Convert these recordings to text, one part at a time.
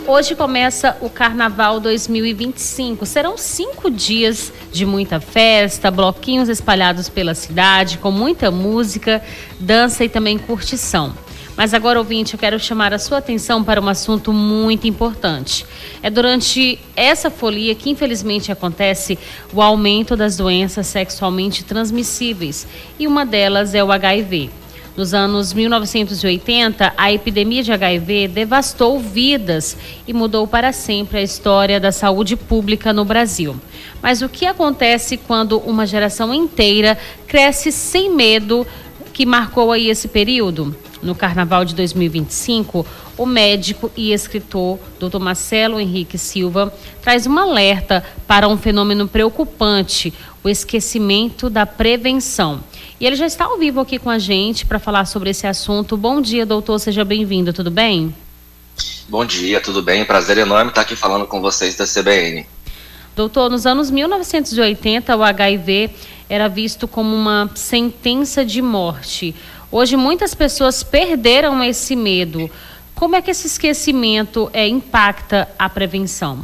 Hoje começa o Carnaval 2025. Serão 5 dias de muita festa, bloquinhos espalhados pela cidade, com muita música, dança e também curtição. Mas agora, ouvinte, eu quero chamar a sua atenção para um assunto muito importante. É durante essa folia que, infelizmente, acontece o aumento das doenças sexualmente transmissíveis, e uma delas é o HIV. Nos anos 1980, a epidemia de HIV devastou vidas e mudou para sempre a história da saúde pública no Brasil. Mas o que acontece quando uma geração inteira cresce sem medo, que marcou aí esse período? No Carnaval de 2025, o médico e escritor Dr. Marcelo Henrique Silva traz um alerta para um fenômeno preocupante, o esquecimento da prevenção. E ele já está ao vivo aqui com a gente para falar sobre esse assunto. Bom dia, doutor, seja bem-vindo, tudo bem? Bom dia, tudo bem? Prazer enorme estar aqui falando com vocês da CBN. Doutor, nos anos 1980, o HIV era visto como uma sentença de morte. Hoje, muitas pessoas perderam esse medo. Como é que esse esquecimento impacta a prevenção?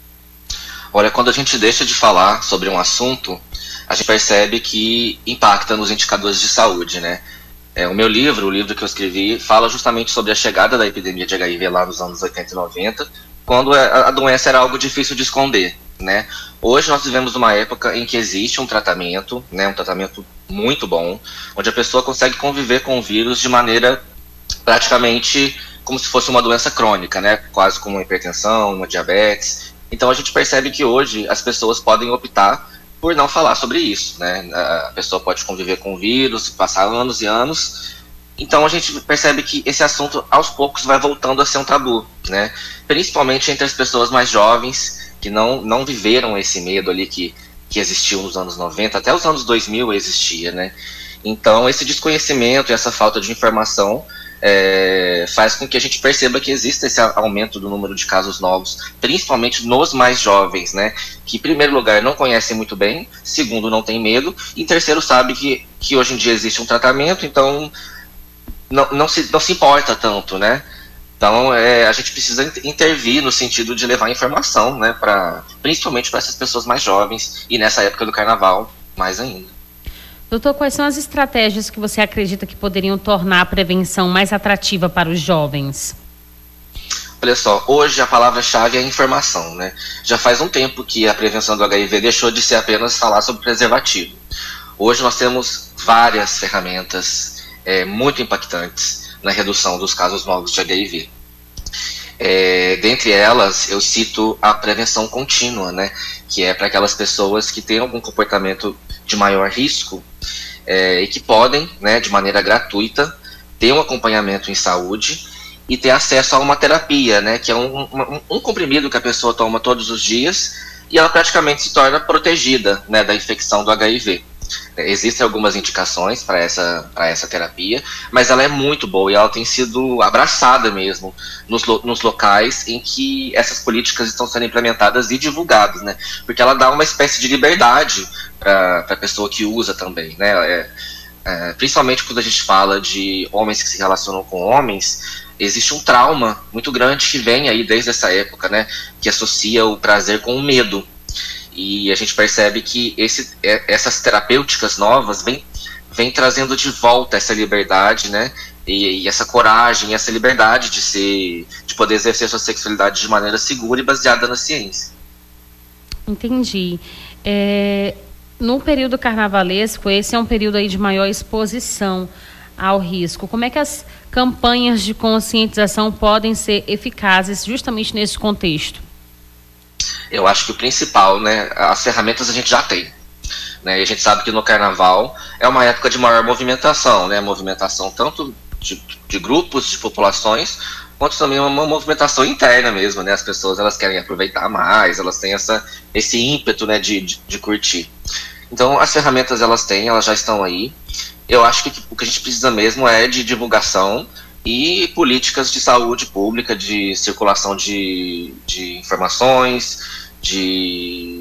Olha, quando a gente deixa de falar sobre um assunto, a gente percebe que impacta nos indicadores de saúde, né? O meu livro, o livro que eu escrevi, fala justamente sobre a chegada da epidemia de HIV lá nos anos 80 e 90, quando a doença era algo difícil de esconder, né? Hoje nós vivemos uma época em que existe um tratamento, né, um tratamento muito bom, onde a pessoa consegue conviver com o vírus de maneira praticamente como se fosse uma doença crônica, né? Quase como uma hipertensão, uma diabetes. Então a gente percebe que hoje as pessoas podem optar por não falar sobre isso, né? A pessoa pode conviver com o vírus, passar anos e anos. Então a gente percebe que esse assunto aos poucos vai voltando a ser um tabu, né? Principalmente entre as pessoas mais jovens que não viveram esse medo ali que existiu nos anos 90, até os anos 2000 existia, né? Então esse desconhecimento e essa falta de informação faz com que a gente perceba que existe esse aumento do número de casos novos, principalmente nos mais jovens, né? Que em primeiro lugar não conhecem muito bem, segundo não tem medo, e em terceiro sabe que hoje em dia existe um tratamento, então não se importa tanto, né? Então a gente precisa intervir no sentido de levar informação, né? Principalmente para essas pessoas mais jovens e nessa época do carnaval mais ainda. Doutor, quais são as estratégias que você acredita que poderiam tornar a prevenção mais atrativa para os jovens? Olha só, hoje a palavra-chave é informação, né? Já faz um tempo que a prevenção do HIV deixou de ser apenas falar sobre preservativo. Hoje nós temos várias ferramentas muito impactantes na redução dos casos novos de HIV. Dentre elas, eu cito a prevenção contínua, né? Que é para aquelas pessoas que têm algum comportamento de maior risco e que podem, né, de maneira gratuita, ter um acompanhamento em saúde e ter acesso a uma terapia, né, que é um comprimido que a pessoa toma todos os dias e ela praticamente se torna protegida, né, da infecção do HIV. Existem algumas indicações para essa terapia, mas ela é muito boa e ela tem sido abraçada mesmo nos locais em que essas políticas estão sendo implementadas e divulgadas, né? Porque ela dá uma espécie de liberdade para a pessoa que usa também, né? Principalmente quando a gente fala de homens que se relacionam com homens, existe um trauma muito grande que vem aí desde essa época, né? Que associa o prazer com o medo. E a gente percebe que essas terapêuticas novas vem trazendo de volta essa liberdade, né? E essa coragem, essa liberdade de poder exercer sua sexualidade de maneira segura e baseada na ciência. Entendi. No período carnavalesco, esse é um período aí de maior exposição ao risco. Como é que as campanhas de conscientização podem ser eficazes justamente nesse contexto? Eu acho que o principal, né, as ferramentas a gente já tem, né, e a gente sabe que no carnaval é uma época de maior movimentação, né, movimentação tanto de grupos, de populações, quanto também uma movimentação interna mesmo, né, as pessoas elas querem aproveitar mais, elas têm esse ímpeto, né, de curtir. Então as ferramentas elas já estão aí. Eu acho que o que a gente precisa mesmo é de divulgação e políticas de saúde pública, de circulação de informações, de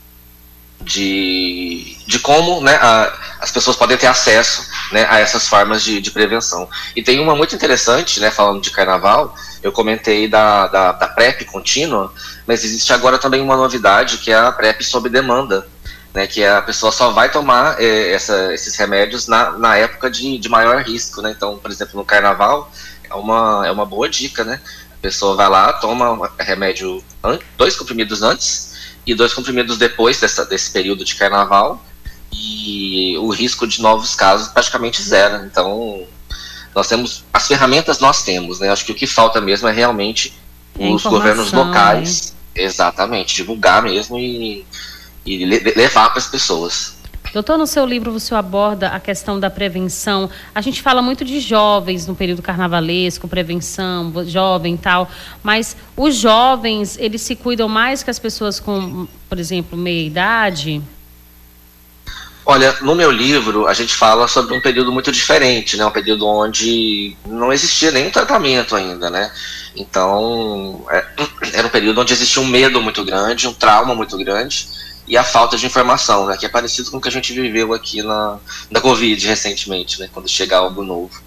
como, né, as pessoas podem ter acesso, né, a essas formas de prevenção. E tem uma muito interessante, né, falando de carnaval, Eu comentei da PrEP contínua, mas existe agora também uma novidade, que é a PrEP sob demanda, né, que a pessoa só vai tomar esses remédios na época de maior risco, né? Então, por exemplo, no carnaval, é uma boa dica, né? A pessoa vai lá, toma remédio, 2 comprimidos antes e 2 comprimidos depois desse período de carnaval, e o risco de novos casos praticamente zero. Então, nós temos, as ferramentas nós temos, né? Acho que o que falta mesmo é realmente os governos locais, exatamente, divulgar mesmo e levar para as pessoas. Doutor, no seu livro você aborda a questão da prevenção. A gente fala muito de jovens no período carnavalesco, prevenção, jovem e tal, mas os jovens, eles se cuidam mais que as pessoas com, por exemplo, meia-idade? Olha, no meu livro a gente fala sobre um período muito diferente, né? Um período onde não existia nenhum tratamento ainda, né? Então, era um período onde existia um medo muito grande, um trauma muito grande, e a falta de informação, né? Que é parecido com o que a gente viveu aqui na Covid recentemente, né? Quando chega algo novo.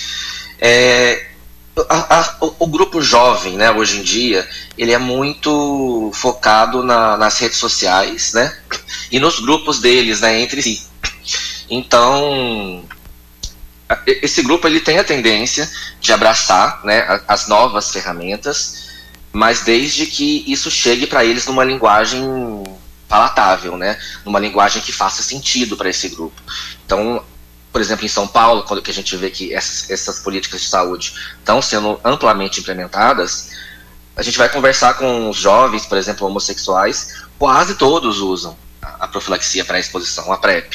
O grupo jovem, né, hoje em dia, ele é muito focado nas redes sociais, né? E nos grupos deles, né, entre si. Então, esse grupo ele tem a tendência de abraçar, né, as novas ferramentas, mas desde que isso chegue para eles numa linguagem palatável, né, numa linguagem que faça sentido para esse grupo. Então, por exemplo, em São Paulo, quando que a gente vê que essas políticas de saúde estão sendo amplamente implementadas, a gente vai conversar com os jovens, por exemplo, homossexuais, quase todos usam a profilaxia pré-exposição, a PrEP.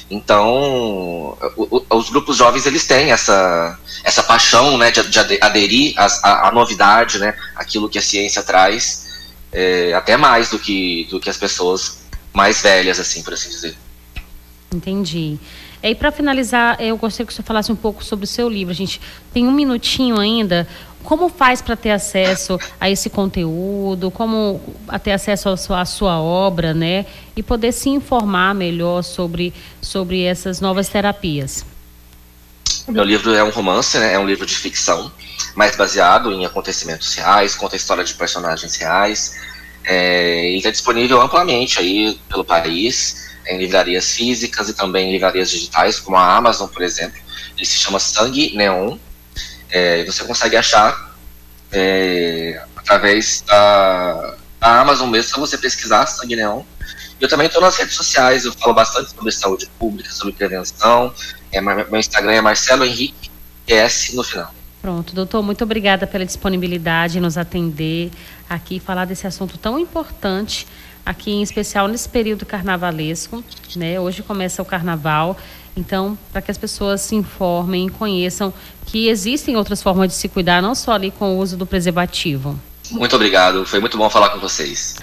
Então, os grupos jovens, eles têm essa paixão, né, de aderir à novidade, né, aquilo que a ciência traz, até mais do que as pessoas mais velhas, assim, por assim dizer. Entendi. E para finalizar, eu gostaria que você falasse um pouco sobre o seu livro. A gente tem um minutinho ainda. Como faz para ter acesso a esse conteúdo? Como ter acesso à sua obra, né? E poder se informar melhor sobre essas novas terapias? O meu livro é um romance, né? É um livro de ficção, mas baseado em acontecimentos reais, conta a história de personagens reais. E está disponível amplamente aí pelo país, em livrarias físicas e também em livrarias digitais, como a Amazon, por exemplo. Ele se chama Sangue Neon. Você consegue achar através da Amazon mesmo, só você pesquisar Sangue Neon. Eu também estou nas redes sociais, eu falo bastante sobre saúde pública, sobre prevenção. Meu Instagram é Marcelo Henrique, S no final. Pronto, doutor, muito obrigada pela disponibilidade em nos atender aqui e falar desse assunto tão importante, aqui em especial nesse período carnavalesco, né? Hoje começa o carnaval, então, para que as pessoas se informem e conheçam que existem outras formas de se cuidar, não só ali com o uso do preservativo. Muito obrigado, foi muito bom falar com vocês.